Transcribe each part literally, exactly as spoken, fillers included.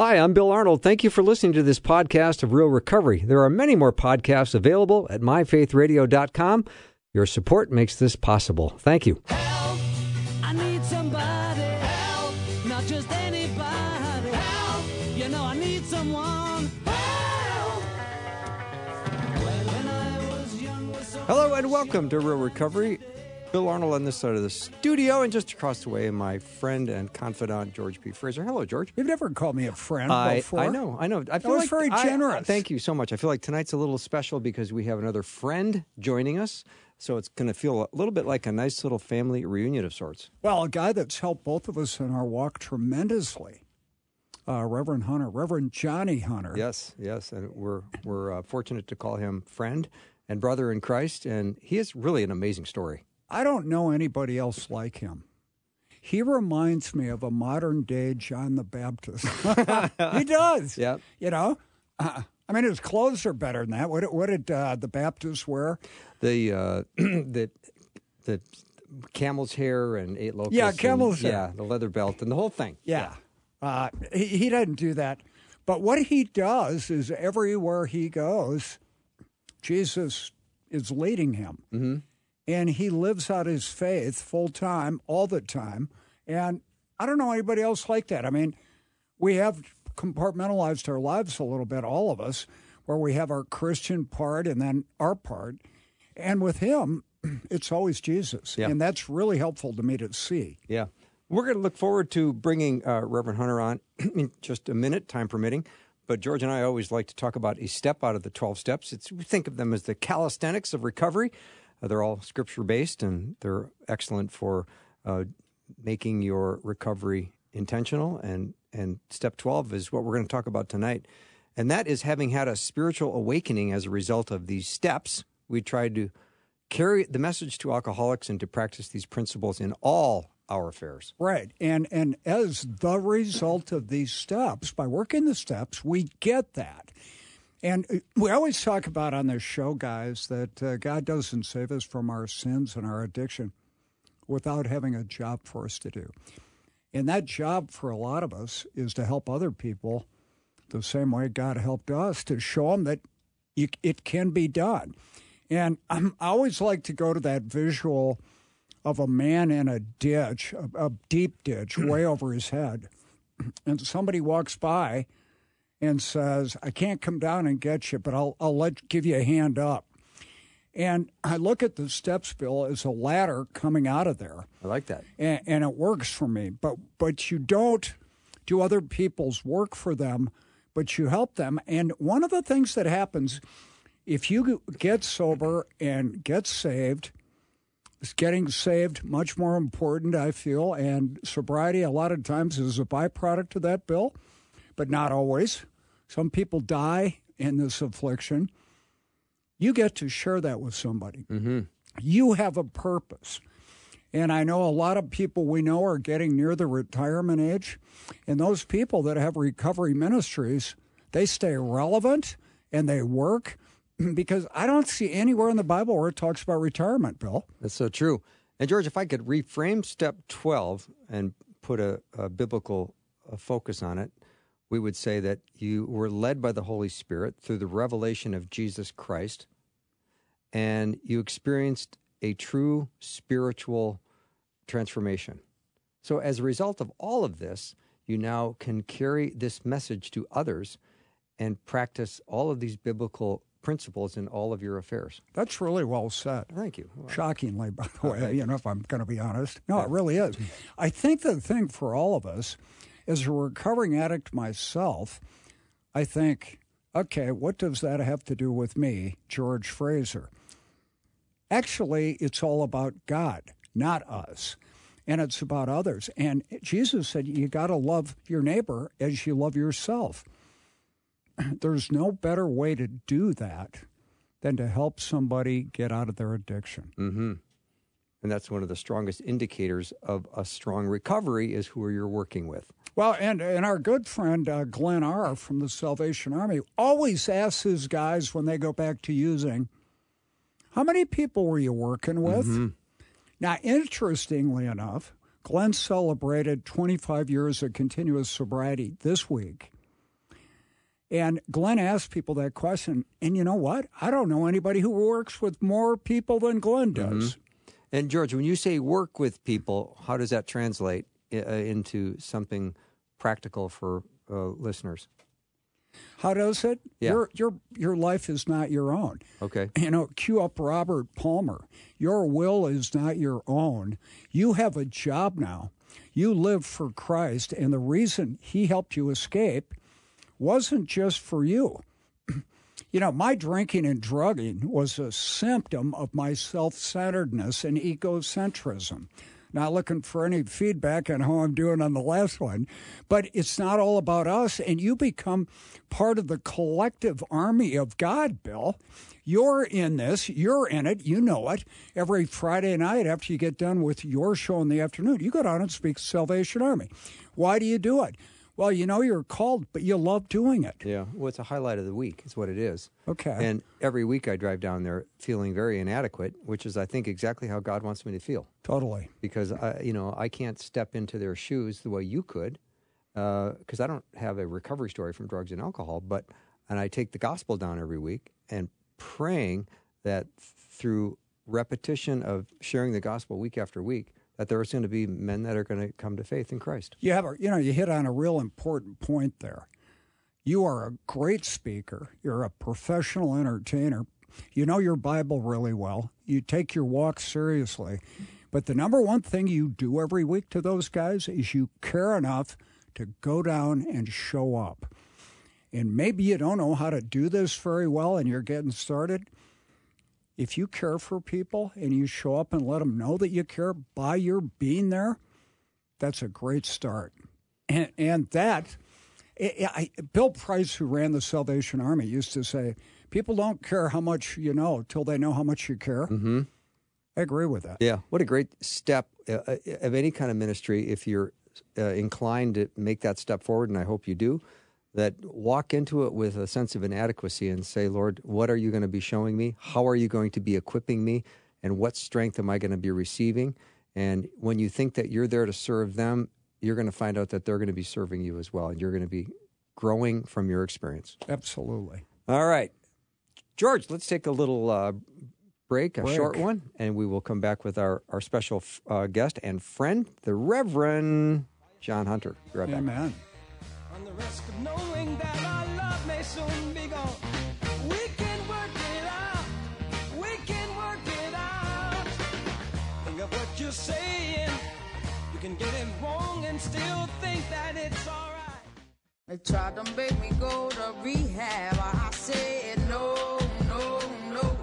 Hi, I'm Bill Arnold. Thank you for listening to this podcast of Real Recovery. There are many more podcasts available at my faith radio dot com. Your support makes this possible. Thank you. Help! I need somebody. Help! Not just anybody. Help! You know I need someone. Help! When I was young, was so Hello and welcome to Real Recovery. Bill Arnold on this side of the studio, and just across the way, my friend and confidant, George P. Fraser. Hello, George. You've never called me a friend I, before. I know, I know. I feel was like very I- generous. I- thank you so much. I feel like tonight's a little special because we have another friend joining us, so it's going to feel a little bit like a nice little family reunion of sorts. Well, a guy that's helped both of us in our walk tremendously, uh, Reverend Hunter, Reverend Johnny Hunter. Yes, yes, and we're we're uh, fortunate to call him friend and brother in Christ, and he is really an amazing story. I don't know anybody else like him. He reminds me of a modern-day John the Baptist. He does. Yeah. You know? Uh, I mean, his clothes are better than that. What, did- what did uh, the Baptists wear? The uh, the the camel's hair and eight locusts. Yeah, and- camel's hair. Yeah, the leather belt and the whole thing. Yeah. Uh, he, he doesn't do that. But what he does is everywhere he goes, Jesus is leading him. Mm-hmm. And he lives out his faith full time, all the time. And I don't know anybody else like that. I mean, we have compartmentalized our lives a little bit, all of us, where we have our Christian part and then our part. And with him, it's always Jesus. Yeah. And that's really helpful to me to see. Yeah. We're going to look forward to bringing uh, Reverend Hunter on in just a minute, time permitting. But George and I always like to talk about a step out of the twelve steps. It's, we think of them as the calisthenics of recovery. Uh, they're all scripture-based, and they're excellent for uh, making your recovery intentional. And, and step twelve is what we're going to talk about tonight. And that is having had a spiritual awakening as a result of these steps. We tried to carry the message to alcoholics and to practice these principles in all our affairs. Right. And and as the result of these steps, by working the steps, we get that. And we always talk about on this show, guys, that uh, God doesn't save us from our sins and our addiction without having a job for us to do. And that job for a lot of us is to help other people the same way God helped us, to show them that you, it can be done. And I'm, I always like to go to that visual of a man in a ditch, a, a deep ditch, way over his head. And somebody walks by and says, I can't come down and get you, but I'll I'll let give you a hand up. And I look at the steps, Bill, as a ladder coming out of there. I like that. And, and it works for me. But but you don't do other people's work for them, but you help them. And one of the things that happens, if you get sober and get saved, is getting saved much more important, I feel. And sobriety, a lot of times, is a byproduct of that, Bill, but not always. Some people die in this affliction. You get to share that with somebody. Mm-hmm. You have a purpose. And I know a lot of people we know are getting near the retirement age. And those people that have recovery ministries, they stay relevant and they work, because I don't see anywhere in the Bible where it talks about retirement, Bill. That's so true. And George, if I could reframe step twelve and put a, a biblical uh, focus on it, we would say that you were led by the Holy Spirit through the revelation of Jesus Christ, and you experienced a true spiritual transformation. So as a result of all of this, you now can carry this message to others and practice all of these biblical principles in all of your affairs. That's really well said. Thank you. Shockingly, by the way, you know, if I'm going to be honest. No, it really is. I think the thing for all of us, as a recovering addict myself, I think, okay, what does that have to do with me, George Fraser? Actually, it's all about God, not us. And it's about others. And Jesus said you got to love your neighbor as you love yourself. There's no better way to do that than to help somebody get out of their addiction. Mm-hmm. And that's one of the strongest indicators of a strong recovery is who you're working with. Well, and, and our good friend uh, Glenn R. from the Salvation Army always asks his guys when they go back to using, how many people were you working with? Mm-hmm. Now, interestingly enough, Glenn celebrated twenty-five years of continuous sobriety this week. And Glenn asked people that question, and you know what? I don't know anybody who works with more people than Glenn does. Mm-hmm. And George, when you say work with people, how does that translate uh, into something practical for uh, listeners? How does it? Yeah. Your your your life is not your own. Okay. You know, cue up Robert Palmer. Your will is not your own. You have a job now. You live for Christ, and the reason he helped you escape wasn't just for you. You know, my drinking and drugging was a symptom of my self-centeredness and egocentrism. Not looking for any feedback on how I'm doing on the last one, but it's not all about us, and you become part of the collective army of God, Bill. You're in this. You're in it. You know it. Every Friday night after you get done with your show in the afternoon, you go down and speak to Salvation Army. Why do you do it? Well, you know you're called, but you love doing it. Yeah. Well, it's a highlight of the week is what it is. Okay. And every week I drive down there feeling very inadequate, which is, I think, exactly how God wants me to feel. Totally. Because, I, you know, I can't step into their shoes the way you could because uh, I don't have a recovery story from drugs and alcohol, but and I take the gospel down every week and praying that through repetition of sharing the gospel week after week, that there's going to be men that are going to come to faith in Christ. You have a, you know, you hit on a real important point there. You are a great speaker. You're a professional entertainer. You know your Bible really well. You take your walk seriously. But the number one thing you do every week to those guys is you care enough to go down and show up. And maybe you don't know how to do this very well and you're getting started. If you care for people and you show up and let them know that you care by your being there, that's a great start. And, and that, I, I, Bill Price, who ran the Salvation Army, used to say, people don't care how much you know till they know how much you care. Mm-hmm. I agree with that. Yeah. What a great step uh, of any kind of ministry if you're uh, inclined to make that step forward, and I hope you do. That walk into it with a sense of inadequacy and say, Lord, what are you going to be showing me? How are you going to be equipping me? And what strength am I going to be receiving? And when you think that you're there to serve them, you're going to find out that they're going to be serving you as well. And you're going to be growing from your experience. Absolutely. All right. George, let's take a little uh, break, a break. short one, and we will come back with our, our special uh, guest and friend, the Reverend John Hunter. Be right back. Amen. On the risk of knowing that our love may soon be gone, we can work it out, we can work it out. Think of what you're saying, you can get it wrong and still think that it's alright. They tried to make me go to rehab, I said no, no, no.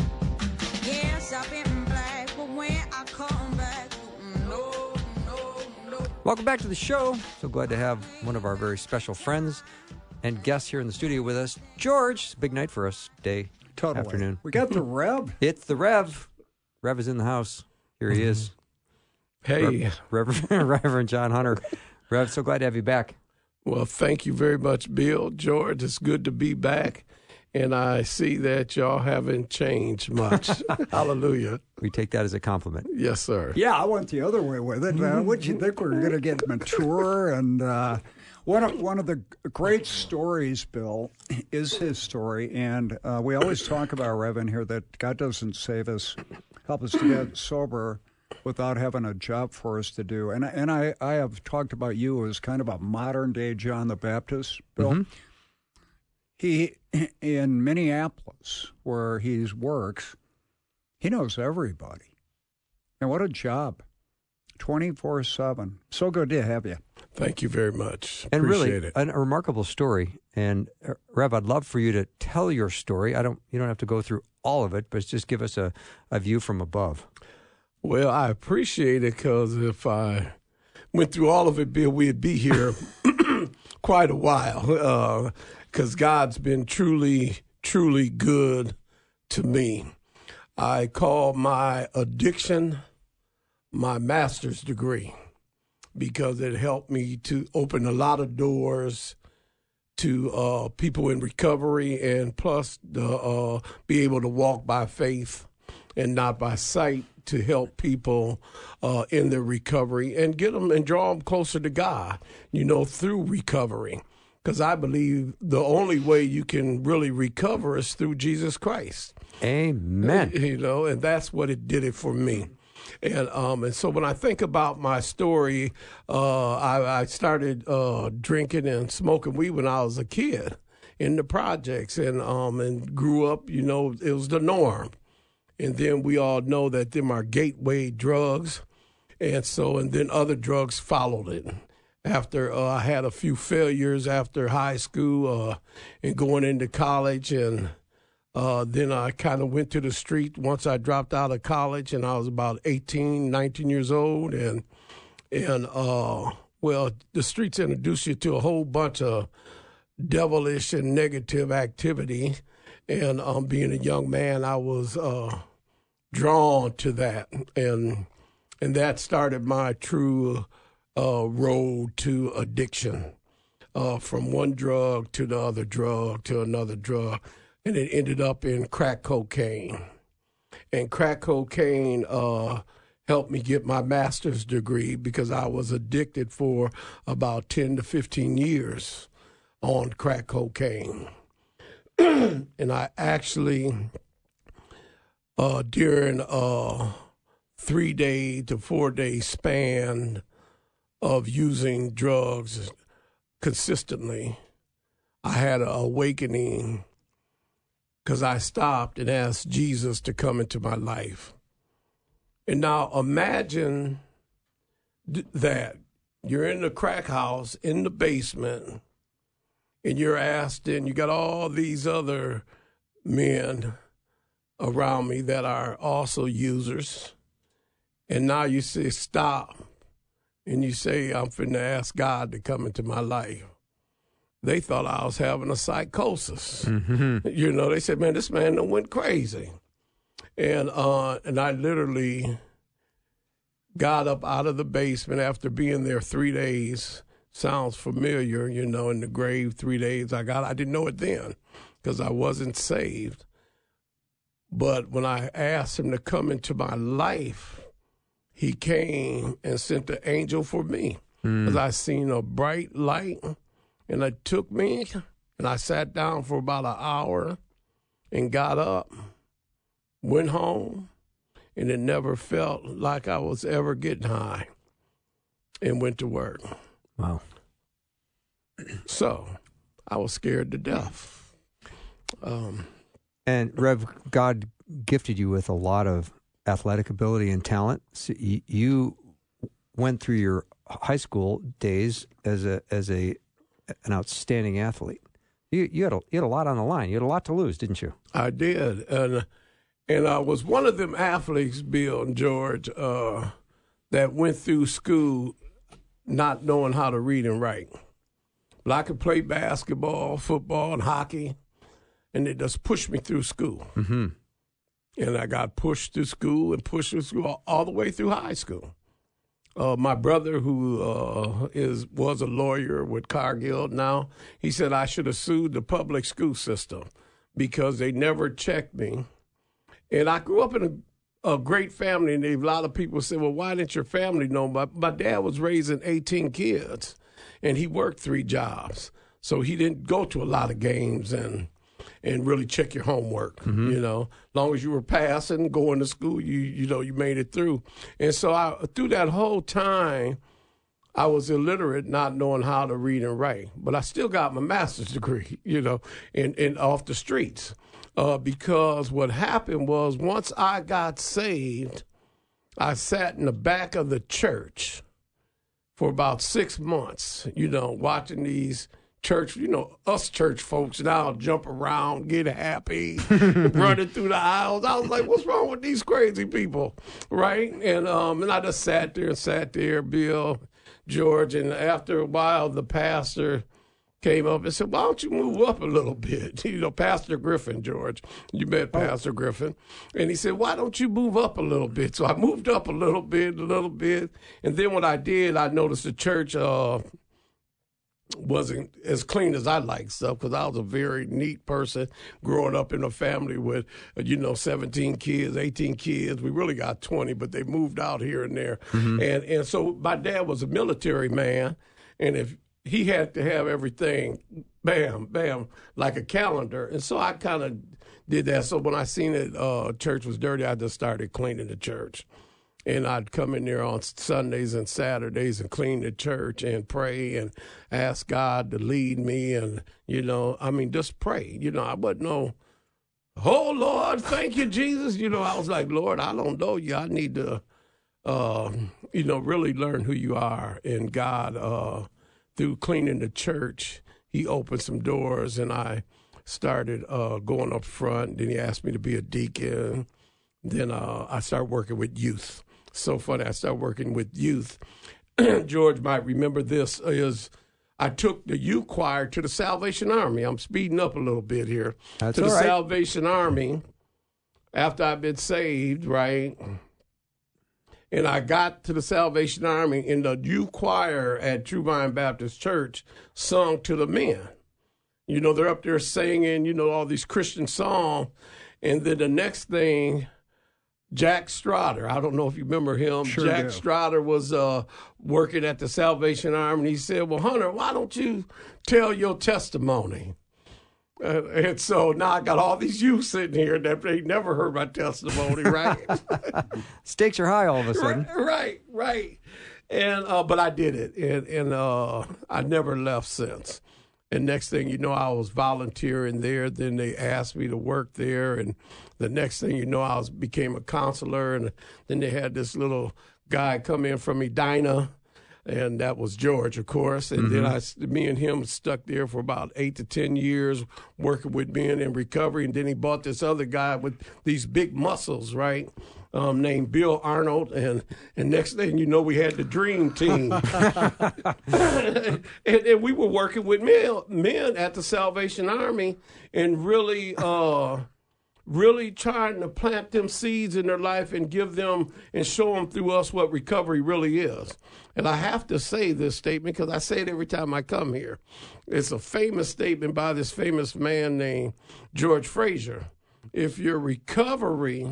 Yes, I've been black, but when I come back, no. Welcome back to the show. So glad to have one of our very special friends and guests here in the studio with us. George, it's a big night for us, day, Totally. afternoon. We got the Rev. It's the Rev. Rev is in the house. Here he is. Hey. Rev- Reverend, Reverend John Hunter. Rev, so glad to have you back. Well, thank you very much, Bill. George, it's good to be back. And I see that y'all haven't changed much. Hallelujah. We take that as a compliment. Yes, sir. Yeah, I went the other way with it. Uh, what'd you think we were going to get mature? And uh, one of one of the great stories, Bill, is his story. And uh, we always talk about, Reverend, here that God doesn't save us, help us to get sober without having a job for us to do. And and I, I have talked about you as kind of a modern day John the Baptist, Bill. Mm-hmm. He, in Minneapolis, where he works, he knows everybody. And what a job. twenty-four seven. So good to have you. Thank you very much. And Appreciate really, it. an, a remarkable story. And uh, Rev, I'd love for you to tell your story. I don't. You don't have to go through all of it, but just give us a, a view from above. Well, I appreciate it because if I went through all of it, Bill, we'd be here quite a while because uh, God's been truly, truly good to me. I call my addiction my master's degree because it helped me to open a lot of doors to uh, people in recovery and plus the, uh, be able to walk by faith and not by sight to help people uh, in their recovery and get them and draw them closer to God, you know, through recovery. because I believe the only way you can really recover is through Jesus Christ. Amen. You know, and that's what it did it for me. And um, and so when I think about my story, uh, I, I started uh, drinking and smoking weed when I was a kid in the projects, and um, and grew up. You know, it was the norm. And then we all know that them are gateway drugs, and so and then other drugs followed it. After uh, I had a few failures after high school uh, and going into college, and uh, then I kind of went to the street once I dropped out of college, and I was about eighteen, nineteen years old, and and uh, well, the streets introduce you to a whole bunch of devilish and negative activity, and um, being a young man, I was uh, drawn to that, and and that started my true uh, road to addiction, uh, from one drug to the other drug to another drug, and it ended up in crack cocaine. And crack cocaine uh, helped me get my master's degree because I was addicted for about ten to fifteen years on crack cocaine. And I actually, uh, during a three-day to four-day span of using drugs consistently, I had an awakening because I stopped and asked Jesus to come into my life. And now imagine th- that you're in the crack house in the basement, and you're asked, and you got all these other men around me that are also users. And now you say, stop. And you say, I'm finna ask God to come into my life. They thought I was having a psychosis. Mm-hmm. You know, they said, man, this man done went crazy. And, uh, and I literally got up out of the basement after being there three days. Sounds familiar, you know, in the grave, three days I got, I didn't know it then because I wasn't saved. But when I asked him to come into my life, he came and sent the angel for me because mm. I seen a bright light, and it took me, and I sat down for about an hour and got up, went home, and it never felt like I was ever getting high, and went to work. Wow. So I was scared to death. Um, and Rev, God gifted you with a lot of athletic ability and talent. So you, you went through your high school days as a as a an outstanding athlete. You you had a you had a lot on the line. You had a lot to lose, didn't you? I did, and and I was one of them athletes, Bill and George, uh, that went through school not knowing how to read and write. But I could play basketball, football, and hockey, and it just pushed me through school. Mm-hmm. And I got pushed through school and pushed through school all, all the way through high school. Uh, my brother, who uh, is was a lawyer with Cargill now, he said I should have sued the public school system because they never checked me. And I grew up in a a great family, and a lot of people say, well, why didn't your family know? My, my dad was raising eighteen kids, and he worked three jobs. So he didn't go to a lot of games and and really check your homework, mm-hmm. you know. As long as you were passing, going to school, you you know, you made it through. And so I, through that whole time, I was illiterate, not knowing how to read and write. But I still got my master's degree, you know, in, in off the streets. Uh, because what happened was once I got saved, I sat in the back of the church for about six months, you know, watching these church, you know, us church folks now jump around, get happy, running through the aisles. I was like, what's wrong with these crazy people, right? And um, and I just sat there and sat there, Bill, George, and after a while, the pastor came up and said, why don't you move up a little bit? You know, Pastor Griffin, George. You met Pastor oh. Griffin. And he said, why don't you move up a little bit? So I moved up a little bit, a little bit. And then what I did, I noticed the church uh, wasn't as clean as I liked stuff because I was a very neat person growing up in a family with, you know, seventeen kids, eighteen kids. We really got twenty, but they moved out here and there. Mm-hmm. And, and so my dad was a military man. And if he had to have everything, bam, bam, like a calendar. And so I kind of did that. So when I seen that uh, church was dirty, I just started cleaning the church. And I'd come in there on Sundays and Saturdays and clean the church and pray and ask God to lead me. And, you know, I mean, just pray. You know, I wasn't no, oh, Lord, thank you, Jesus. You know, I was like, Lord, I don't know you. I need to, uh, you know, really learn who you are. And God, uh, through cleaning the church, he opened some doors, and I started uh, going up front. Then he asked me to be a deacon. Then uh, I started working with youth. So funny, I started working with youth. George might remember this, is I took the youth choir to the Salvation Army. I'm speeding up a little bit here. That's to the all right. Salvation Army after I've been saved, right? And I got to the Salvation Army, and the youth choir at True Vine Baptist Church sung to the men. You know, they're up there singing, you know, all these Christian songs. And then the next thing, Jack Strader, I don't know if you remember him. Sure Jack do. Strader was uh, working at the Salvation Army, and he said, well, Hunter, why don't you tell your testimony? Uh, and so now I got all these youth sitting here that they never heard my testimony, right? Stakes are high all of a sudden. Right, right, right. And uh, but I did it, and and uh, I never left since. And next thing you know, I was volunteering there. Then they asked me to work there, and the next thing you know, I was became a counselor. And then they had this little guy come in from Edina, and that was George, of course. And then I, me and him stuck there for about eight to ten years, working with men in recovery. And then he bought this other guy with these big muscles, right? Um, named Bill Arnold, and and next thing you know, we had the dream team, and, and we were working with men, men at the Salvation Army, and really, uh, really trying to plant them seeds in their life and give them and show them through us what recovery really is. And I have to say this statement because I say it every time I come here. It's a famous statement by this famous man named George Frazier. If your recovery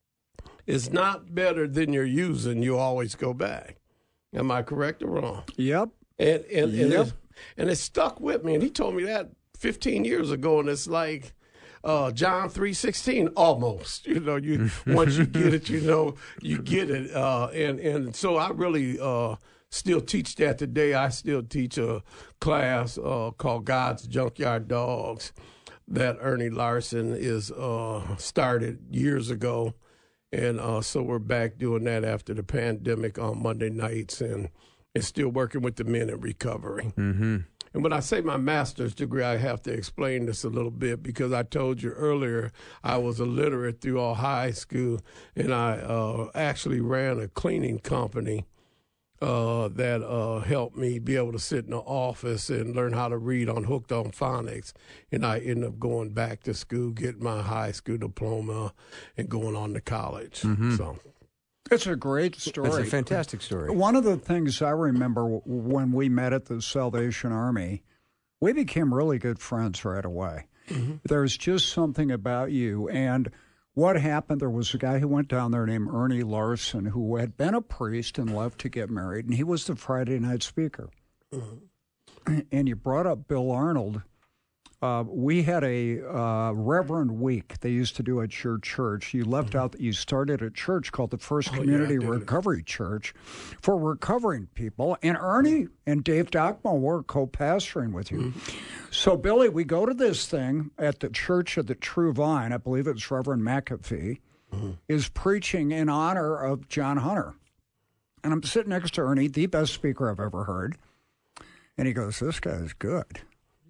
is not better than you're using, you always go back. Am I correct or wrong? Yep. And and and, Yep. it, and it stuck with me. And he told me that fifteen years ago, and it's like uh, John three sixteen almost. You know, you once you get it, you know, you get it. Uh, and and so I really uh, still teach that today. I still teach a class uh, called God's Junkyard Dogs that Ernie Larson is uh, started years ago. And uh, so we're back doing that after the pandemic on Monday nights, and, and still working with the men in recovery. Mm-hmm. And when I say my master's degree, I have to explain this a little bit because I told you earlier I was illiterate through all high school, and I uh, actually ran a cleaning company uh, that uh, helped me be able to sit in the office and learn how to read on Hooked on Phonics. And I ended up going back to school, getting my high school diploma, and going on to college. Mm-hmm. So It's a great story. That's a fantastic story. One of the things I remember w- when we met at the Salvation Army, we became really good friends right away. Mm-hmm. There's just something about you. And what happened, there was a guy who went down there named Ernie Larson who had been a priest and left to get married, and he was the Friday night speaker. Mm-hmm. And you brought up Bill Arnold. Uh, we had a uh, Reverend Week they used to do at your church. You left out that you started a church called the First Community oh, yeah, Recovery Church for recovering people. And Ernie and Dave Dockmo were co-pastoring with you. Mm-hmm. So, Billy, we go to this thing at the Church of the True Vine. I believe it's Reverend McAfee, mm-hmm. is preaching in honor of John Hunter. And I'm sitting next to Ernie, the best speaker I've ever heard. And he goes, this guy's good.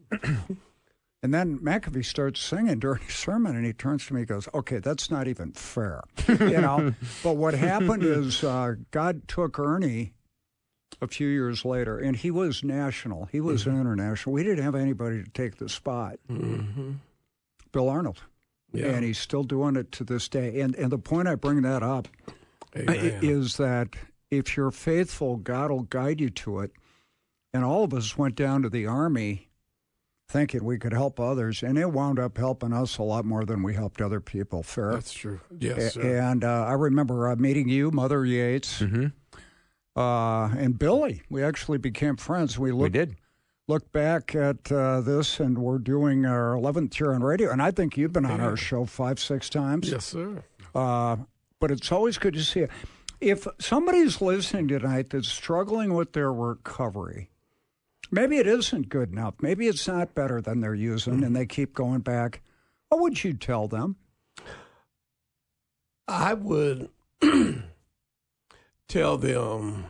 And then McAfee starts singing during his sermon, and he turns to me and goes, okay, that's not even fair. You know, but what happened is uh, God took Ernie a few years later, and he was national. He was mm-hmm. international. We didn't have anybody to take the spot. Mm-hmm. Bill Arnold. Yeah. And he's still doing it to this day. And, and the point I bring that up Amen. Is that if you're faithful, God will guide you to it. And all of us went down to the Army thinking we could help others, and it wound up helping us a lot more than we helped other people. Fair? That's true. Yes, sir. And uh, I remember uh, meeting you, Mother Yates, mm-hmm. uh, and Billy. We actually became friends. We looked, we did. look back at uh, this, and we're doing our eleventh year on radio, and I think you've been on our show five, six times. Yes, sir. Uh, but it's always good to see you. If somebody's listening tonight that's struggling with their recovery, maybe it isn't good enough. Maybe it's not better than they're using, and they keep going back. What would you tell them? I would tell them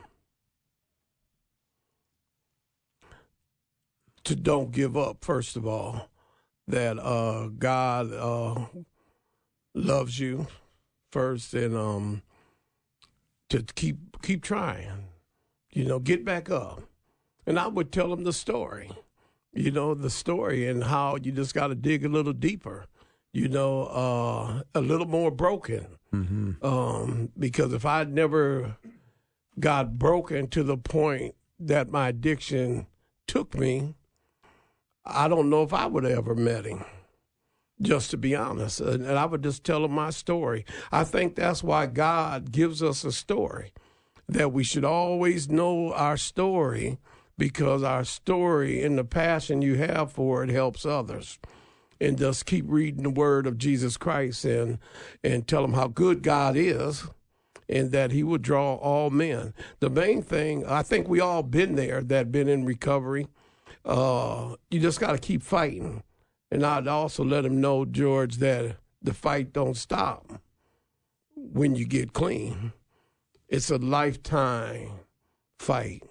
to don't give up, first of all, that uh, God uh, loves you first, and um, to keep keep trying, you know, get back up. And I would tell them the story, you know, the story and how you just got to dig a little deeper, you know, uh, a little more broken. Mm-hmm. Um, because if I'd never got broken to the point that my addiction took me, I don't know if I would have ever met him, just to be honest. And, and I would just tell him my story. I think that's why God gives us a story, that we should always know our story, because our story and the passion you have for it helps others. And just keep reading the word of Jesus Christ and and tell them how good God is and that he would draw all men. The main thing, I think we all been there that been in recovery. Uh, you just got to keep fighting. And I'd also let him know, George, that the fight don't stop when you get clean. It's a lifetime fight.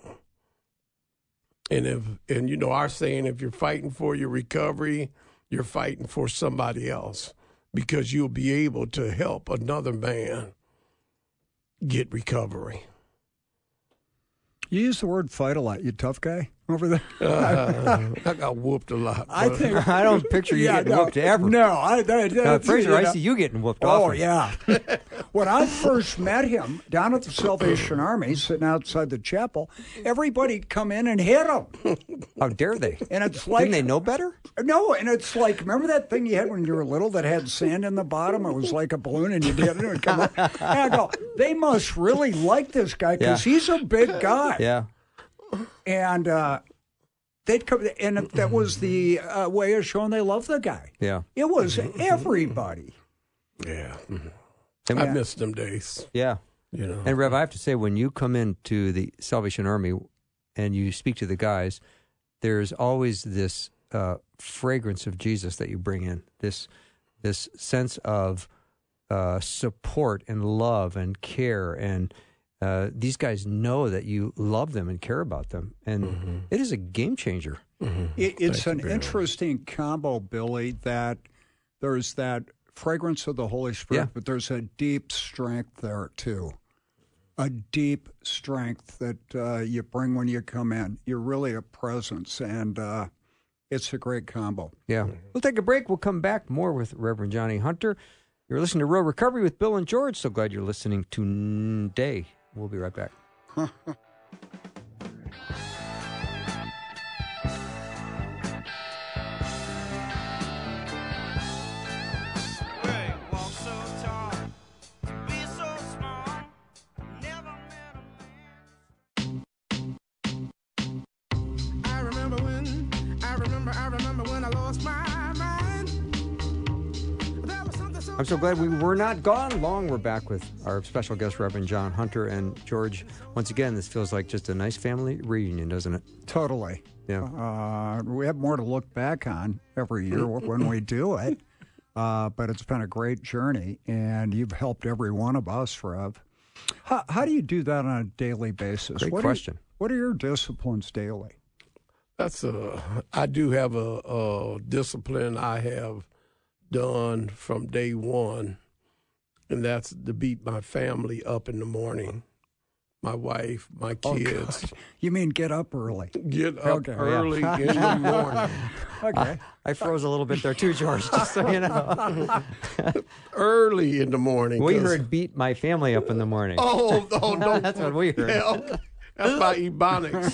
And if and you know our saying, if you're fighting for your recovery, you're fighting for somebody else, because you'll be able to help another man get recovery. You use the word fight a lot. You tough guy over there? Uh, I got whooped a lot. I think I don't picture you yeah, getting no, whooped ever. No, I, that, Uh, that's, Fraser, you I know. see you getting whooped Oh, often. yeah. When I first met him down at the Salvation Army, sitting outside the chapel, everybody'd come in and hit him. How dare they? And it's like, Didn't they know better? no, and it's like, remember that thing you had when you were little that had sand in the bottom? It was like a balloon, and you did it, and it would come up. And I go, they must really like this guy, because Yeah. he's a big guy. Yeah. And uh, they'd come, and that was the uh, way of showing they love the guy. Yeah. It was everybody. Yeah. And I we- miss them days, Yeah. you know. And Rev, I have to say, when you come into the Salvation Army and you speak to the guys, there's always this uh, fragrance of Jesus that you bring in. This this sense of uh, support and love and care, and uh, these guys know that you love them and care about them, and mm-hmm. it is a game changer. Mm-hmm. It, it's Thank an you, interesting combo, Billy, that there's that fragrance of the Holy Spirit, Yeah. but there's a deep strength there, too. A deep strength that uh, you bring when you come in. You're really a presence, and uh, it's a great combo. Yeah. We'll take a break. We'll come back more with Reverend Johnny Hunter. You're listening to Real Recovery with Bill and George. So glad you're listening today. We'll be right back. I'm so glad we were not gone long. We're back with our special guest, Reverend John Hunter and George. Once again, this feels like just a nice family reunion, doesn't it? Totally. Yeah. Uh, we have more to look back on every year when we do it, uh, but it's been a great journey, and you've helped every one of us, Rev. How, how do you do that on a daily basis? Great what question. Are you, what are your disciplines daily? That's a, I do have a, a discipline I have done from day one, and that's to beat my family up in the morning. My wife, my kids. Oh, you mean get up early? Get up Okay, early yeah. in the morning. Okay. I froze a little bit there too, George, just so you know. Early in the morning. We 'cause- heard beat my family up in the morning. Oh, oh no. That's what we heard. Yeah, okay. That's my ebonics.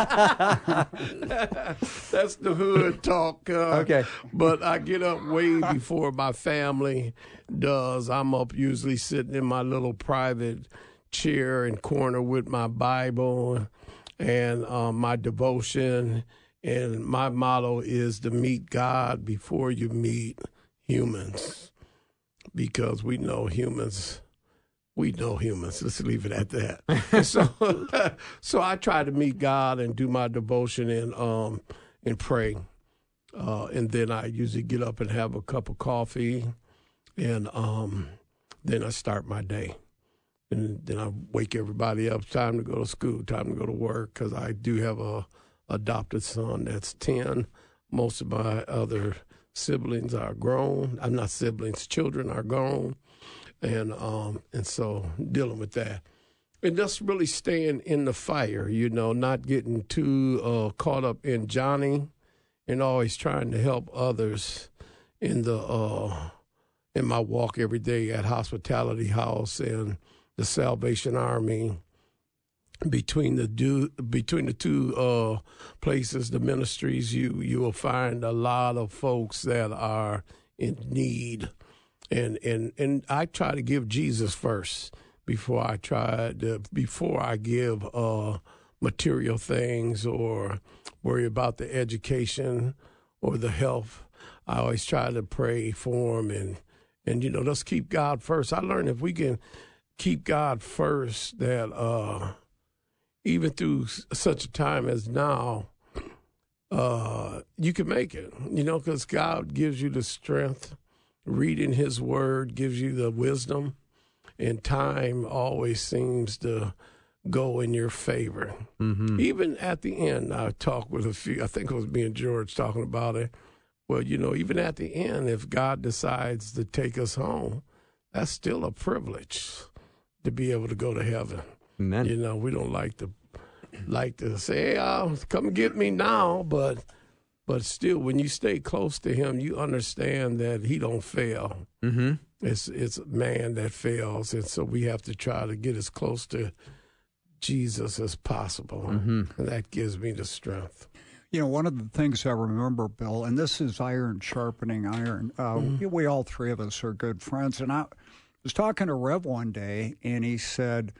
That's the hood talk. Uh, Okay. But I get up way before my family does. I'm up usually sitting in my little private chair and corner with my Bible and um, my devotion. And my motto is to meet God before you meet humans, because we know humans. We know humans. Let's leave it at that. And so, so I try to meet God and do my devotion and um and pray, uh, and then I usually get up and have a cup of coffee, and um then I start my day, and then I wake everybody up. Time to go to school. Time to go to work, because I do have a adopted son that's ten. Most of my other siblings are grown. I'm not siblings. Children are grown. And um, and so dealing with that. And just really staying in the fire, you know, not getting too uh, caught up in Johnny, and always trying to help others in the uh, in my walk every day at Hospitality House and the Salvation Army. Between the do, between the two uh, places, the ministries, you you will find a lot of folks that are in need. And, and and I try to give Jesus first before I try to, before I give uh, material things or worry about the education or the health. I always try to pray for them, and and you know, let's keep God first. I learned if we can keep God first, that uh, even through such a time as now, uh, you can make it. You know, because God gives you the strength. Reading his word gives you the wisdom, and time always seems to go in your favor. Mm-hmm. Even at the end, I talked with a few, I think it was me and George talking about it. Well, you know, even at the end, if God decides to take us home, that's still a privilege to be able to go to heaven. Amen. You know, we don't like to like to say, hey, uh, come get me now, but... But still, when you stay close to him, you understand that he don't fail. Mm-hmm. It's it's man that fails, and so we have to try to get as close to Jesus as possible, mm-hmm. and that gives me the strength. You know, one of the things I remember, Bill, and this is iron sharpening iron. Uh, mm-hmm. We all three of us are good friends, and I was talking to Rev one day, and he said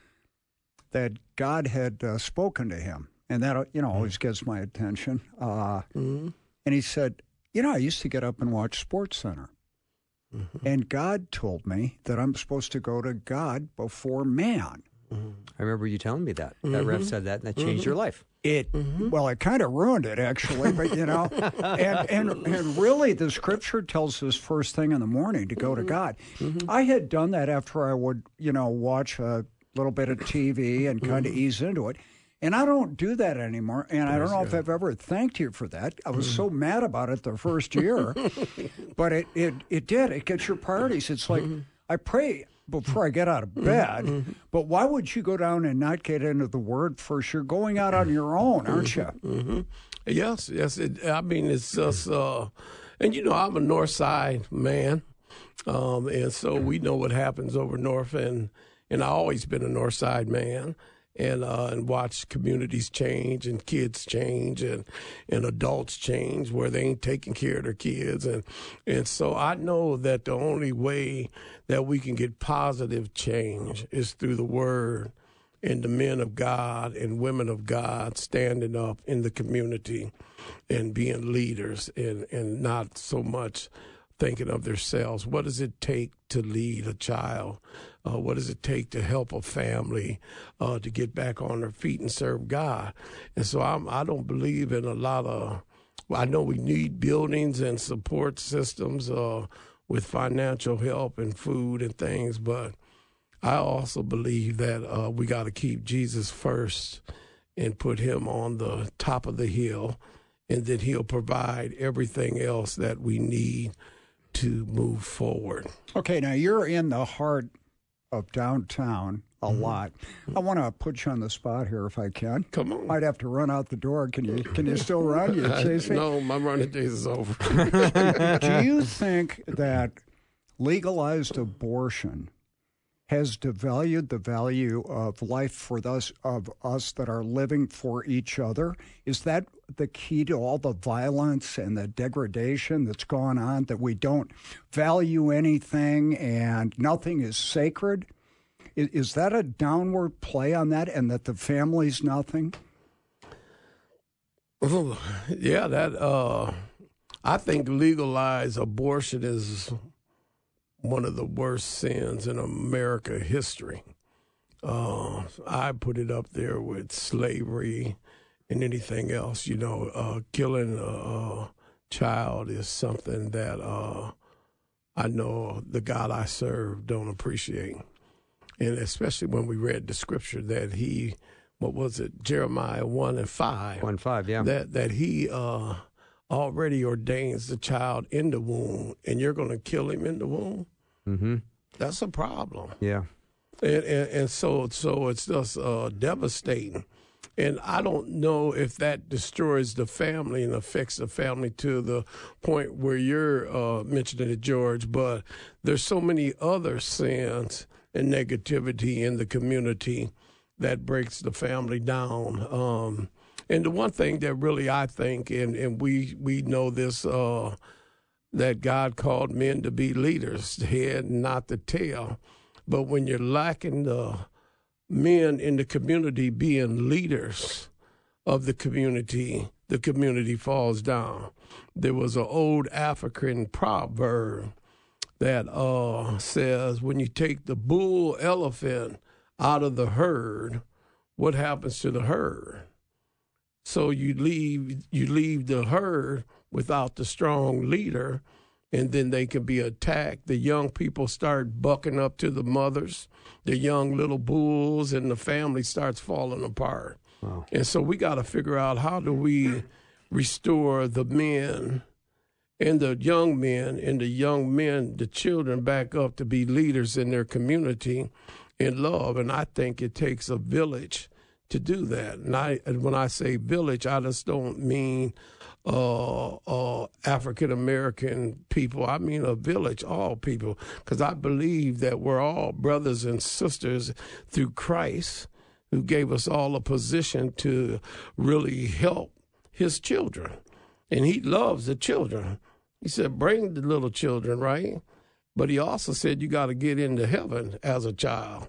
that God had uh, spoken to him. And that, you know, always gets my attention. Uh, mm-hmm. And he said, you know, I used to get up and watch SportsCenter. Mm-hmm. And God told me that I'm supposed to go to God before man. Mm-hmm. I remember you telling me that. Mm-hmm. That Rev said that, and that changed mm-hmm. your life. It mm-hmm. Well, it kind of ruined it, actually. But, you know, and, and, and really the Scripture tells us first thing in the morning to go mm-hmm. to God. Mm-hmm. I had done that after I would, you know, watch a little bit of T V and kind of mm-hmm. ease into it. And I don't do that anymore, and I don't know if I've ever thanked you for that. I was so mad about it the first year, but it, it, it did. It gets your priorities. It's like, I pray before I get out of bed, but why would you go down and not get into the Word first? You're going out on your own, aren't you? Mm-hmm. Yes, yes. It, I mean, it's just, uh, and you know, I'm a North Side man, um, and so we know what happens over North, and, and I've always been a North Side man. And uh, and watch communities change and kids change and, and adults change where they ain't taking care of their kids. And, and so I know that the only way that we can get positive change is through the Word and the men of God and women of God standing up in the community and being leaders and, and not so much thinking of themselves. What does it take to lead a child? Uh, what does it take to help a family uh, to get back on their feet and serve God? And so I'm, I don't believe in a lot of, well, I know we need buildings and support systems uh, with financial help and food and things, but I also believe that uh, we got to keep Jesus first and put him on the top of the hill, and then he'll provide everything else that we need to move forward. Okay, now you're in the heart of downtown a mm-hmm. lot. I want to put you on the spot here if I can. Come on. Might have to run out the door. Can you Can you still run? You chase me? No, my running days is over. Do you think that legalized abortion has devalued the value of life for those of us that are living for each other? Is that the key to all the violence and the degradation that's gone on, that we don't value anything and nothing is sacred? Is, is that a downward play on that, and that the family's nothing? Yeah, that uh, I think legalized abortion is one of the worst sins in America history. Uh, I put it up there with slavery and anything else. You know, uh, killing a, a child is something that uh, I know the God I serve don't appreciate. And especially when we read the scripture that he, what was it, Jeremiah one and five. One five, yeah. That, that he uh, already ordains the child in the womb, and you're going to kill him in the womb? Mm-hmm. That's a problem. Yeah. And, and, and so so it's just uh, devastating. And I don't know if that destroys the family and affects the family to the point where you're uh, mentioning it, George, but there's so many other sins and negativity in the community that breaks the family down. Um, and the one thing that really I think, and, and we, we know this, uh, that God called men to be leaders, the head, not the tail. But when you're lacking the men in the community being leaders of the community, the community falls down. There was an old African proverb that uh, says, when you take the bull elephant out of the herd, what happens to the herd? So you leave you leave the herd without the strong leader, and then they can be attacked. The young people start bucking up to the mothers, the young little bulls, and the family starts falling apart. Wow. And so we got to figure out, how do we restore the men and the young men and the young men, the children, back up to be leaders in their community in love. And I think it takes a village to do that. And, I, and when I say village, I just don't mean uh, uh, African-American people. I mean a village, all people, because I believe that we're all brothers and sisters through Christ, who gave us all a position to really help his children. And he loves the children. He said, bring the little children, right? But he also said you got to get into heaven as a child.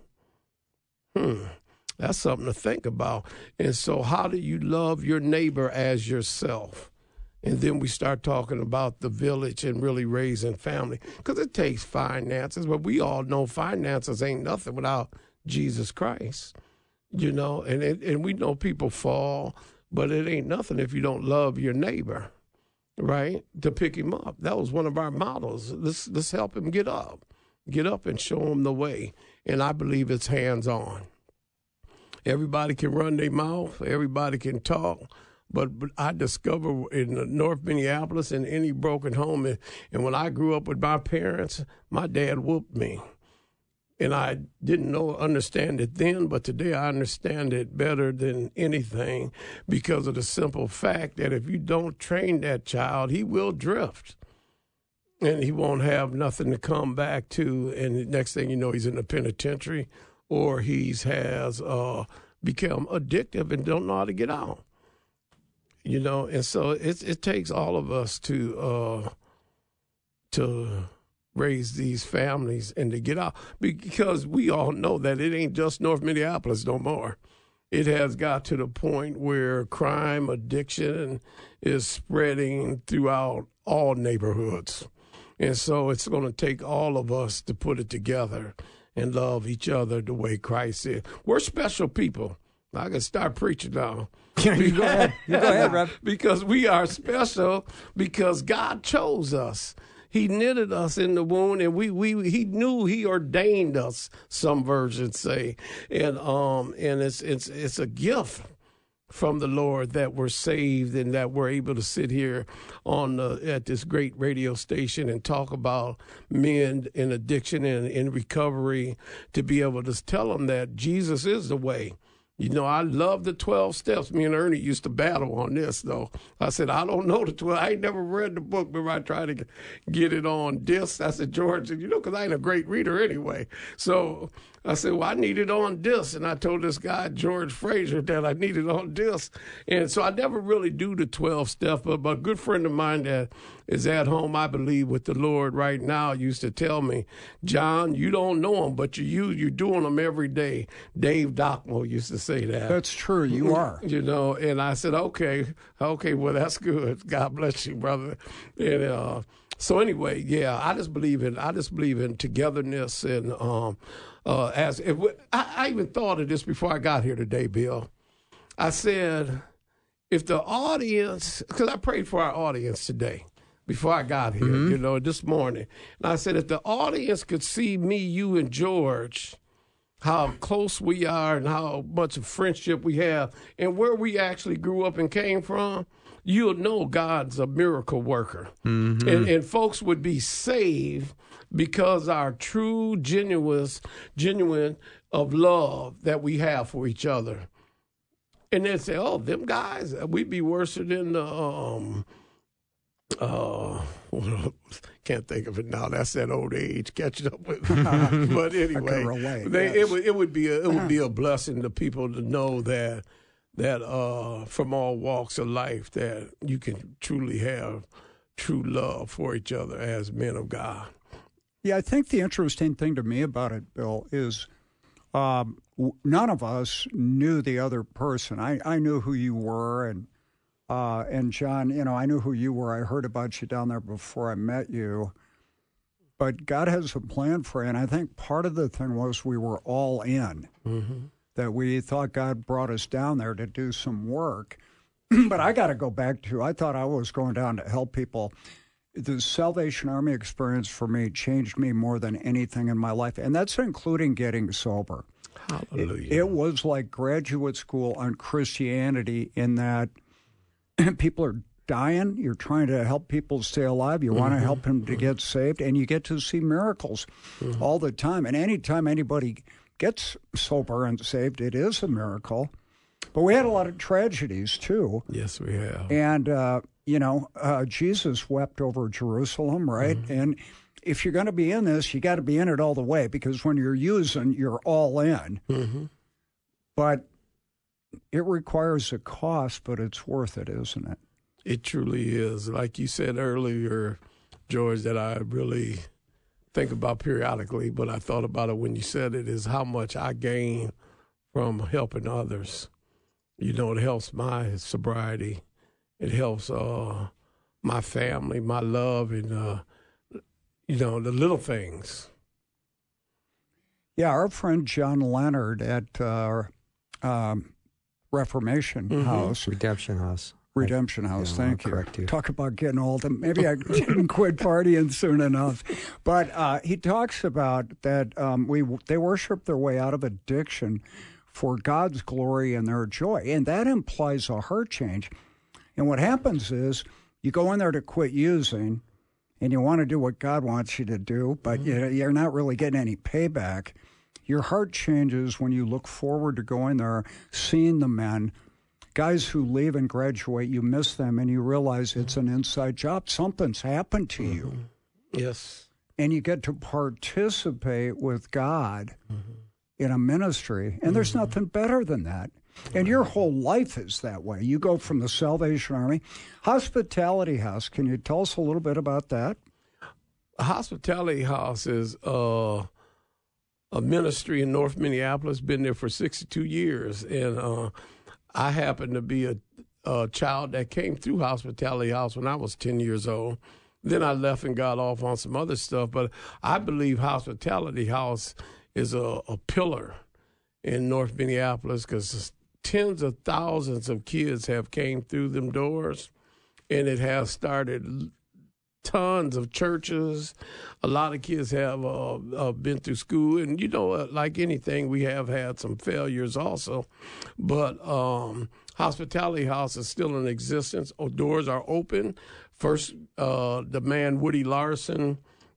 Hmm. That's something to think about. And so how do you love your neighbor as yourself? And then we start talking about the village and really raising family, because it takes finances. But we all know finances ain't nothing without Jesus Christ, you know. And it, and we know people fall, but it ain't nothing if you don't love your neighbor, right, to pick him up. That was one of our models. Let's, let's help him get up. Get up and show him the way. And I believe it's hands-on. Everybody can run their mouth. Everybody can talk. But, but I discovered in North Minneapolis, in any broken home, and, and when I grew up with my parents, my dad whooped me. And I didn't know, understand it then, but today I understand it better than anything, because of the simple fact that if you don't train that child, he will drift. And he won't have nothing to come back to. And the next thing you know, he's in the penitentiary, or he's has uh, become addictive and don't know how to get out. You know, and so it it takes all of us to uh, to raise these families and to get out, because we all know that it ain't just North Minneapolis no more. It has got to the point where crime, addiction is spreading throughout all neighborhoods. And so it's going to take all of us to put it together and love each other the way Christ is. We're special people. I can start preaching now. You go ahead. You go ahead, Rev. Because we are special, because God chose us. He knitted us in the womb, and we, we he knew, he ordained us, some versions say. And um and it's it's it's a gift from the Lord that we're saved and that we're able to sit here on the, at this great radio station and talk about men in addiction and in recovery, to be able to tell them that Jesus is the way. You know, I love the twelve steps. Me and Ernie used to battle on this, though. I said, I don't know the twelve. I ain't never read the book, but I tried to get it on disc. I said, George, you know, because I ain't a great reader anyway. So I said, well, I need it on disc. And I told this guy, George Fraser, that I need it on disc. And so I never really do the twelve steps, but, but a good friend of mine that is at home, I believe, with the Lord right now, used to tell me, John, you don't know them, but you, you, you're doing them every day. Dave Dockmo used to say say that. That's true. You are. You know, and I said, okay, okay, well, that's good. God bless you, brother. And uh, so anyway, yeah, I just believe in I just believe in togetherness and um, uh, as if we, I, I even thought of this before I got here today, Bill. I said, if the audience, because I prayed for our audience today before I got here, mm-hmm. you know, this morning, and I said, if the audience could see me, you, and George, how close we are and how much of friendship we have and where we actually grew up and came from, you'll know God's a miracle worker. Mm-hmm. And, and folks would be saved because our true, genuine, genuine of love that we have for each other. And they'd say, oh, them guys, we'd be worse than the, um, uh, can't think of it now. That's that old age catching up with. But anyway, relate, they, yes. it would it would be a, it would be a blessing to people to know that that uh, from all walks of life that you can truly have true love for each other as men of God. Yeah, I think the interesting thing to me about it, Bill, is um, none of us knew the other person. I, I knew who you were, and uh, and John, you know, I knew who you were. I heard about you down there before I met you. But God has a plan for you, and I think part of the thing was we were all in, mm-hmm. that we thought God brought us down there to do some work. But I got to go back to, I thought I was going down to help people. The Salvation Army experience for me changed me more than anything in my life, and that's including getting sober. Hallelujah. It, it was like graduate school on Christianity in that people are dying. You're trying to help people stay alive. You mm-hmm. want to help them to get saved, and you get to see miracles mm-hmm. all the time. And anytime anybody gets sober and saved, it is a miracle. But we had a lot of tragedies, too. Yes, we have. And, uh, you know, uh, Jesus wept over Jerusalem, right? Mm-hmm. And if you're going to be in this, you got to be in it all the way, because when you're using, you're all in. Mm-hmm. But it requires a cost, but it's worth it, isn't it? It truly is. Like you said earlier, George, that I really think about periodically, but I thought about it when you said it, is how much I gain from helping others. You know, it helps my sobriety. It helps uh, my family, my love, and, uh, you know, the little things. Yeah, our friend John Leonard at uh, um, Reformation mm-hmm. House. Redemption House. Redemption House, yeah, thank you. you. Talk about getting old. Maybe I didn't quit partying soon enough. But uh, he talks about that um, we they worship their way out of addiction for God's glory and their joy. And that implies a heart change. And what happens is you go in there to quit using, and you want to do what God wants you to do, but mm-hmm. you're not really getting any payback. Your heart changes when you look forward to going there, seeing the men. Guys who leave and graduate, you miss them, and you realize it's an inside job. Something's happened to mm-hmm. you. Yes. And you get to participate with God mm-hmm. in a ministry, and mm-hmm. there's nothing better than that. And your whole life is that way. You go from the Salvation Army. Hospitality House, can you tell us a little bit about that? Hospitality House is uh, a ministry in North Minneapolis, been there for sixty-two years, and uh, I happen to be a, a child that came through Hospitality House when I was ten years old. Then I left and got off on some other stuff. But I believe Hospitality House is a, a pillar in North Minneapolis, because tens of thousands of kids have came through them doors, and it has started tons of churches. A lot of kids have uh, uh, been through school, and you know, uh, like anything, we have had some failures also. But um, Hospitality House is still in existence. Oh, doors are open. First, uh, the man Woody Larson,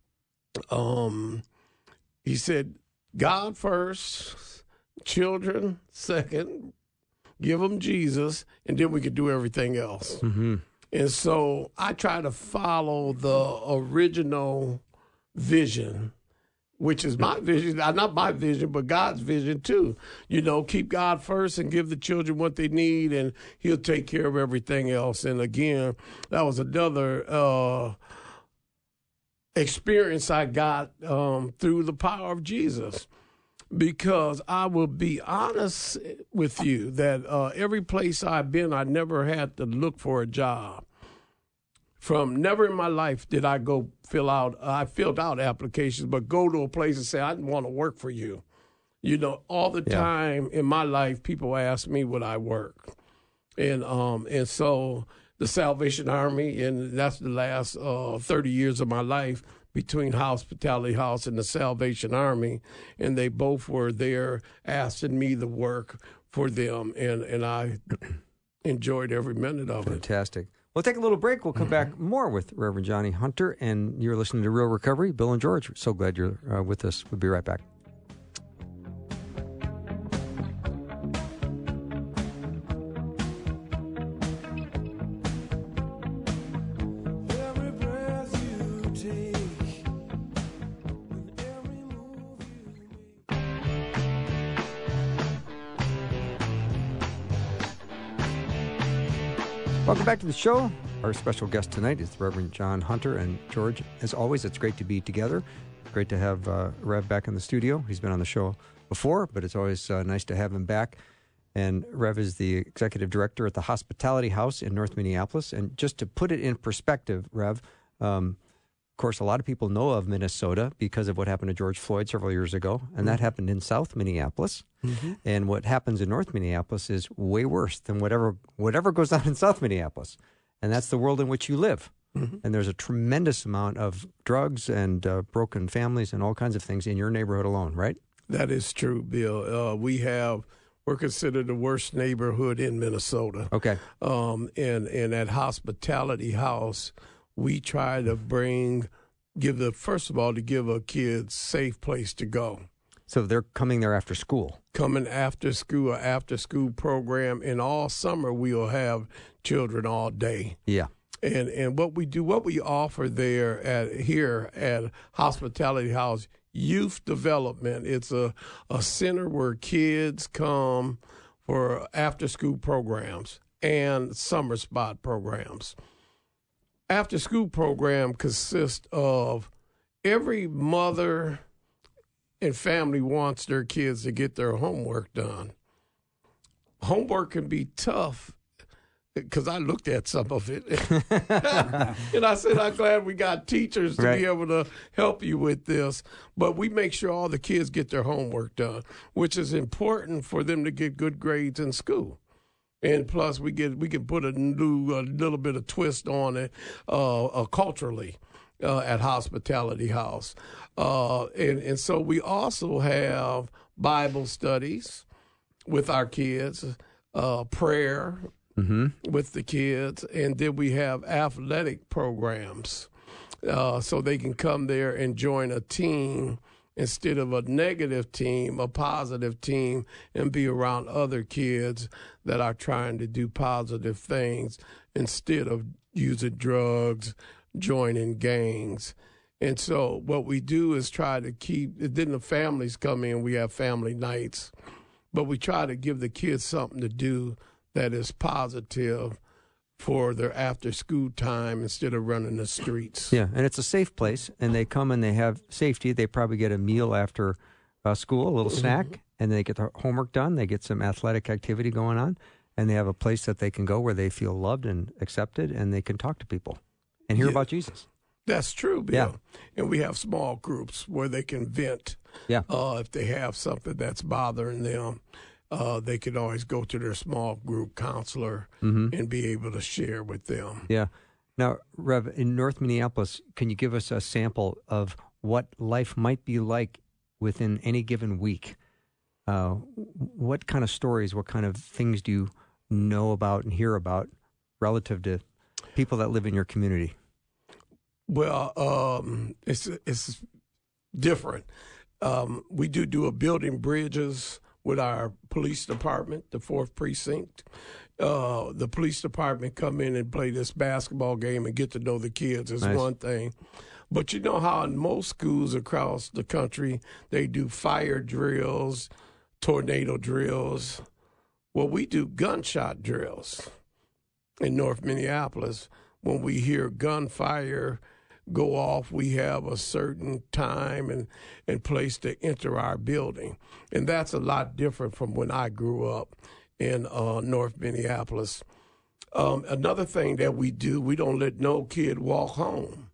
um, he said, God first, children second, give them Jesus, and then we can do everything else. Mm-hmm. And so I try to follow the original vision, which is my vision, not my vision, but God's vision too. You know, keep God first and give the children what they need, and he'll take care of everything else. And again, that was another uh, experience I got um, through the power of Jesus. Because I will be honest with you that uh, every place I've been, I never had to look for a job. From never in my life did I go fill out, I filled out applications, but go to a place and say, I didn't want to work for you. You know, all the Yeah. time in my life, people ask me would I work. And um and so the Salvation Army, and that's the last uh, thirty years of my life, between Hospitality House and the Salvation Army, and they both were there asking me to work for them, and, and I enjoyed every minute of it. Fantastic. We'll take a little break. We'll come back more with Reverend Johnny Hunter, and you're listening to Real Recovery. Bill and George, so glad you're uh, with us. We'll be right back. Every breath you take, and every move you make. Welcome back to the show. Our special guest tonight is Reverend John Hunter. And George, as always, it's great to be together. Great to have uh, Rev back in the studio. He's been on the show before, but it's always uh, nice to have him back. And Rev is the executive director at the Hospitality House in North Minneapolis. And just to put it in perspective, Rev, um, of course, a lot of people know of Minnesota because of what happened to George Floyd several years ago, and mm-hmm. that happened in South Minneapolis. Mm-hmm. And what happens in North Minneapolis is way worse than whatever whatever goes on in South Minneapolis. And that's the world in which you live. Mm-hmm. And there's a tremendous amount of drugs and uh, broken families and all kinds of things in your neighborhood alone, right? That is true, Bill. Uh, we have, we're considered the worst neighborhood in Minnesota. Okay. Um, and, and at Hospitality House, we try to bring, give the, first of all, to give a kid safe place to go. So they're coming there after school. Coming after school, or after school program, and all summer we'll have children all day. Yeah. And and what we do, what we offer there at here at Hospitality House, youth development. It's a, a center where kids come for after school programs and summer spot programs. After school program consists of every mother and family wants their kids to get their homework done. Homework can be tough because I looked at some of it. And I said, I'm glad we got teachers to right. be able to help you with this. But we make sure all the kids get their homework done, which is important for them to get good grades in school. And plus, we get we can put a new a little bit of twist on it uh, uh, culturally uh, at Hospitality House. Uh, and, and so we also have Bible studies with our kids, uh, prayer mm-hmm. with the kids, and then we have athletic programs uh, so they can come there and join a team instead of a negative team, a positive team, and be around other kids that are trying to do positive things instead of using drugs, joining gangs. And so what we do is try to keep, then the families come in, we have family nights, but we try to give the kids something to do that is positive for their after school time instead of running the streets. Yeah, and it's a safe place, and they come and they have safety. They probably get a meal after uh, school, a little mm-hmm. snack, and they get their homework done. They get some athletic activity going on, and they have a place that they can go where they feel loved and accepted, and they can talk to people and hear yeah. about Jesus. That's true, Bill. Yeah. And we have small groups where they can vent yeah. uh, if they have something that's bothering them. Uh, they can always go to their small group counselor mm-hmm. and be able to share with them. Yeah. Now, Rev, in North Minneapolis, can you give us a sample of what life might be like within any given week? Uh, what kind of stories, what kind of things do you know about and hear about relative to people that live in your community? Well, um, it's it's different. Um, we do do a building bridges with our police department, the fourth precinct. Uh, the police department come in and play this basketball game and get to know the kids is nice. One thing. But you know how in most schools across the country, they do fire drills, tornado drills. Well, we do gunshot drills in North Minneapolis. When we hear gunfire, go off, we have a certain time and, and place to enter our building. And that's a lot different from when I grew up in uh, North Minneapolis. Um, another thing that we do, we don't let no kid walk home.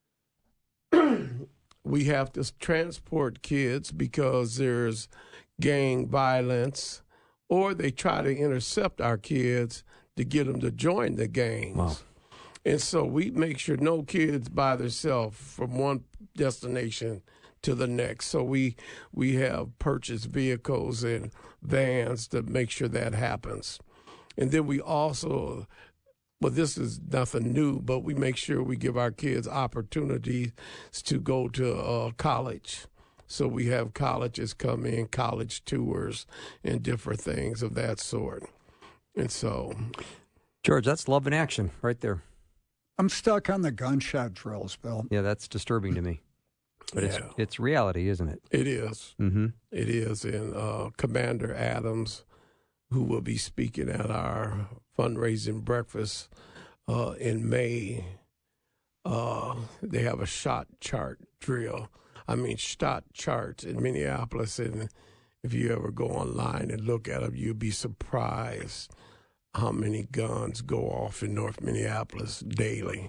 We have to transport kids because there's gang violence, or they try to intercept our kids to get them to join the gangs. Wow. And so we make sure no kids by themselves from one destination to the next. So we we have purchased vehicles and vans to make sure that happens. And then we also, well, this is nothing new, but we make sure we give our kids opportunities to go to uh, college. So we have colleges come in, college tours, and different things of that sort. And so, George, that's love in action right there. I'm stuck on the gunshot drills, Bill. Yeah, that's disturbing to me. But yeah. it's it's reality, isn't it? It is. Mm-hmm. It is. And uh, Commander Adams, who will be speaking at our fundraising breakfast uh, in May, uh, they have a shot chart drill. I mean, shot charts in Minneapolis. And if you ever go online and look at them, you'll be surprised how many guns go off in North Minneapolis daily.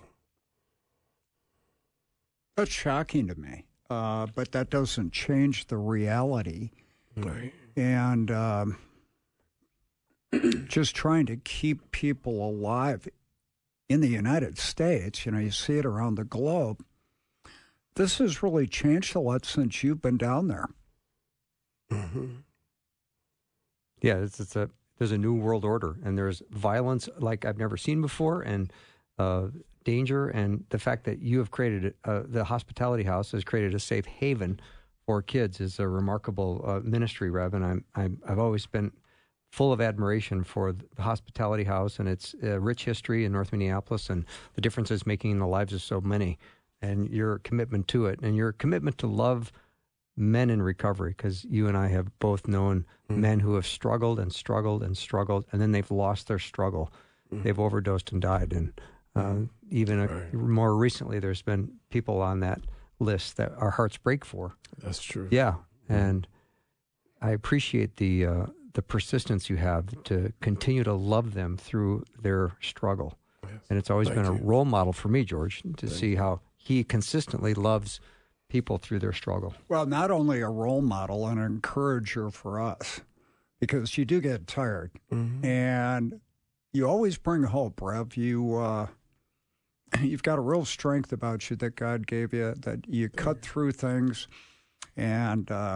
That's shocking to me, uh, but that doesn't change the reality. Right. And um, just trying to keep people alive in the United States, you know, you see it around the globe. This has really changed a lot since you've been down there. Mm-hmm. Yeah, it's, it's a there's a new world order, and there's violence like I've never seen before, and uh, danger, and the fact that you have created uh, the Hospitality House has created a safe haven for kids is a remarkable uh, ministry, Rev. And I'm, I'm I've always been full of admiration for the Hospitality House and its uh, rich history in North Minneapolis and the difference it's making in the lives of so many, and your commitment to it, and your commitment to love men in recovery, because you and I have both known mm. men who have struggled and struggled and struggled, and then they've lost their struggle. Mm. They've overdosed and died. And uh, even a, right. more recently, there's been people on that list that our hearts break for. That's true. Yeah, and I appreciate the uh, the persistence you have to continue to love them through their struggle. Yes. And it's always Thank been you. a role model for me, George, to Thank see you. how he consistently loves people through their struggle. Well, not only a role model, an encourager for us, because you do get tired. Mm-hmm. And you always bring hope, Rev. You, uh, you've got a real strength about you that God gave you, that you cut through things. And uh,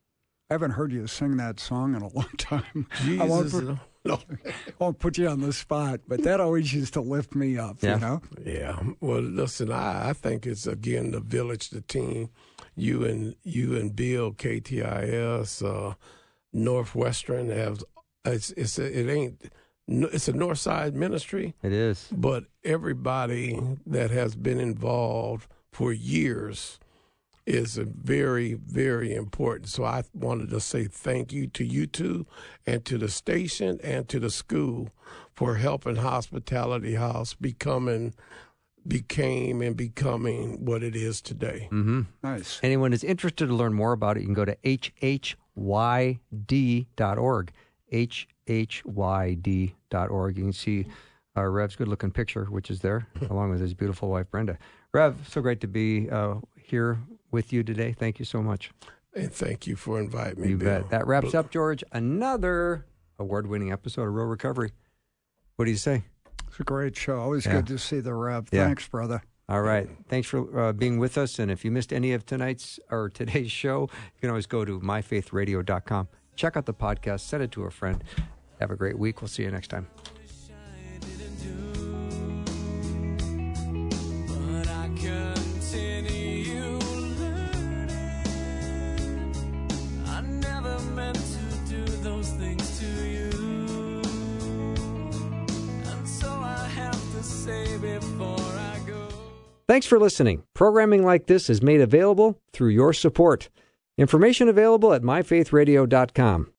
I haven't heard you sing that song in a long time. Jesus. I won't put, no. I won't put you on the spot, but that always used to lift me up, Yeah. you know? Yeah. Well, listen, I, I think it's, again, the village, the team, you and you and Bill, K T I S, uh, Northwestern, have, it's, it's a, it ain't, it's a North Side ministry. It is. But everybody that has been involved for years is a very, very important. So I wanted to say thank you to you two and to the station and to the school for helping Hospitality House becoming, became and becoming what it is today. Mm-hmm. Nice. Anyone is interested to learn more about it, you can go to H H Y D dot org. H H Y D dot org. You can see uh, Rev's good-looking picture, which is there, along with his beautiful wife, Brenda. Rev, so great to be uh, here with you today. Thank you so much. And thank you for inviting me, You Bill. bet. That wraps up, George, another award-winning episode of Real Recovery. What do you say? It's a great show. Always Yeah. good to see the Rev. Yeah. Thanks, brother. All right. Thanks for uh, being with us. And if you missed any of tonight's or today's show, you can always go to my faith radio dot com. Check out the podcast. Send it to a friend. Have a great week. We'll see you next time. But I continue learning. I never meant to do those things to you. And so I have to say before I go. Thanks for listening. Programming like this is made available through your support. Information available at my faith radio dot com.